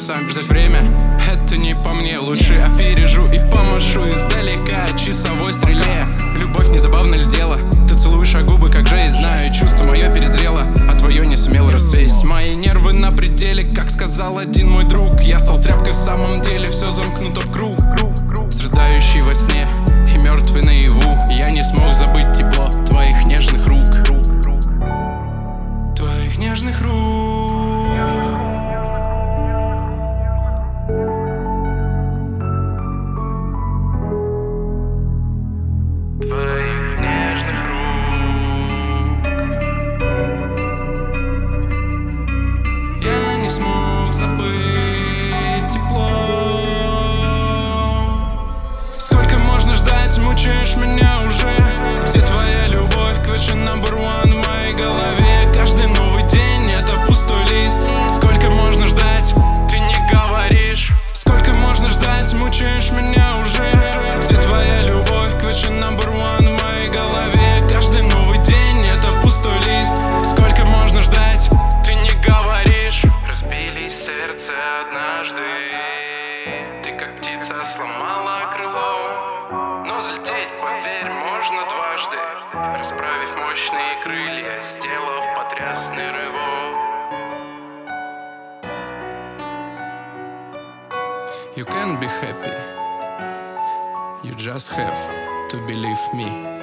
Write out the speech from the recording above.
часам ждать время. Это не по мне, лучше опережу и помашу издалека часовой стреле. Любовь не забавно ли дело? Ты целуешь губы, как же я знаю, чувство мое перезрело, а твое не сумел расцвесть. Мои нервы на пределе, как сказал один мой друг. Я стал тряпкой в самом деле, все замкнуто в круг. Страдающий во сне и мертвый наяву, я не смог забыть тепло твоих нежных рук. Твоих нежных рук. Твоих нежных рук. Я не смог забыть тепло. Сколько можно ждать, мучаешь меня уже. Где твоя любовь, question number one в моей голове. Каждый новый день это пустой лист. Сколько можно ждать, ты не говоришь. Сколько можно ждать, мучаешь меня уже. Где твоя любовь, question number one в моей голове. Каждый новый день это пустой лист. Сколько можно ждать, ты не говоришь. Разбились сердце однажды. Ты как птица сломала крыло, но взлететь, поверь, можно дважды, расправив мощные крылья, сделав потрясный рывок. You can be happy. You just have to believe me.